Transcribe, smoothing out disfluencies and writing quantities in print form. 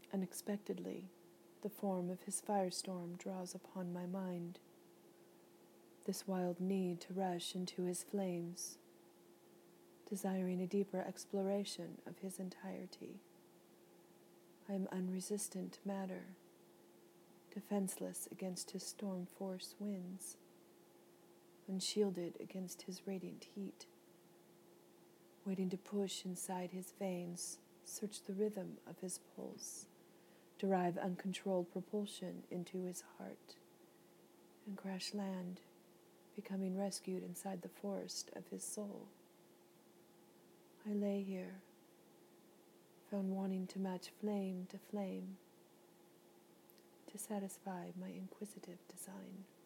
Unexpectedly, the form of his firestorm draws upon my mind. This wild need to rush into his flames, desiring a deeper exploration of his entirety. I am unresistant to matter, defenseless against his storm force winds, unshielded against his radiant heat, waiting to push inside his veins, search the rhythm of his pulse, derive uncontrolled propulsion into his heart, and crash land, becoming rescued inside the forest of his soul. I lay here, found wanting to match flame to flame, to satisfy my inquisitive design.